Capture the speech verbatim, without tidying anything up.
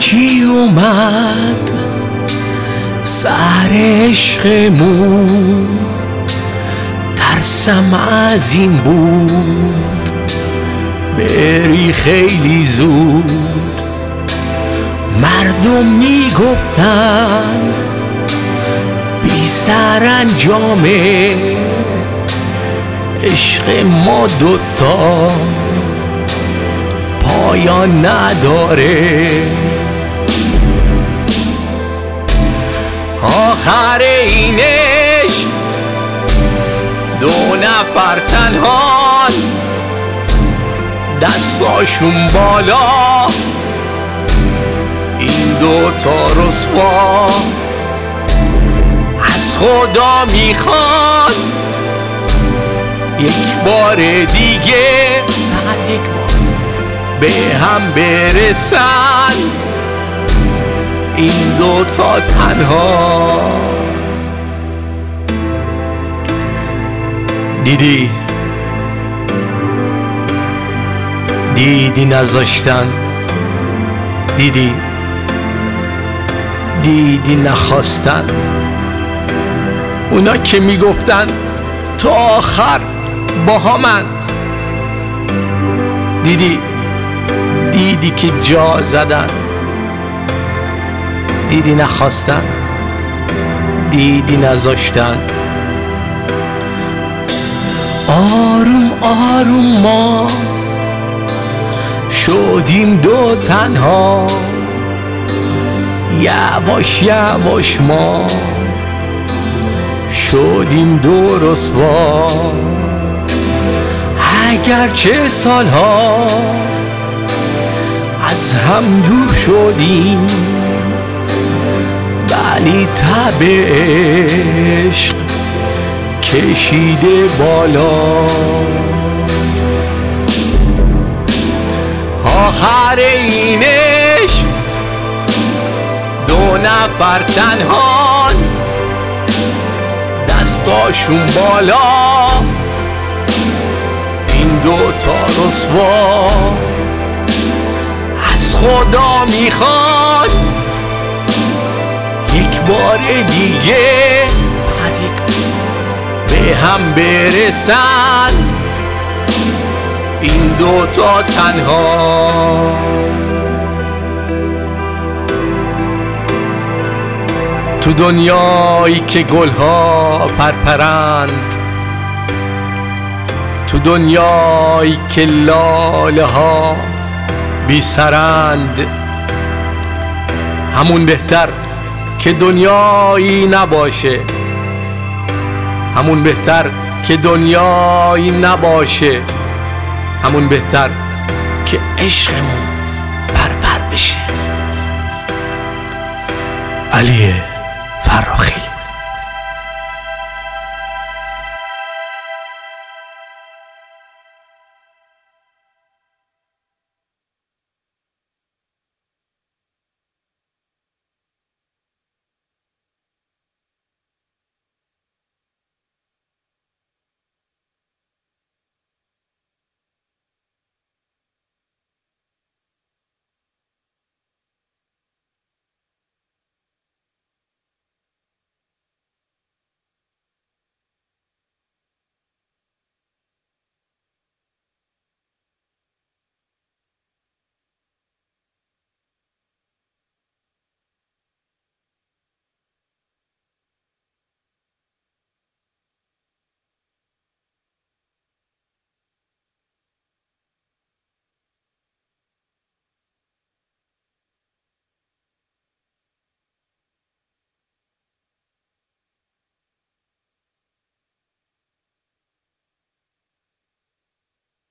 یکی اومد سر عشقمون، ترسم از این بود بری خیلی زود. مردم میگفتن بی سرانجامه عشق ما دوتا پایان نداره. آخر این عشق دو نفر تنها، دستاشون بالا، این دوتا رسوا. از خدا میخواد یک بار دیگه، فقط یک بار به هم برسن این دوتا تنها. دیدی دیدی نذاشتن، دیدی دیدی نخواستن، اونا که میگفتن تا آخر با همن. دیدی دیدی که جا زدن، دیدی نخواستن، دیدی نذاشتن. آروم آروم ما شدیم دو تنها، یواش یواش ما شدیم دو رسوا. اگرچه سالها از هم دور شدیم، ولی تب عشق کشیده بالا. آخر این عشق دو نفر تنها، دستاشون بالا، این دوتا رسوا. از خدا میخواد یک بار دیگه، فقط یک به هم برسن این دوتا تنها. تو دنیایی که گلها پرپرند، تو دنیایی که لاله ها بی سرند، همون بهتر که دنیایی نباشه، همون بهتر که دنیایی نباشه، همون بهتر که عشقمون بربر بشه. علی فرخی.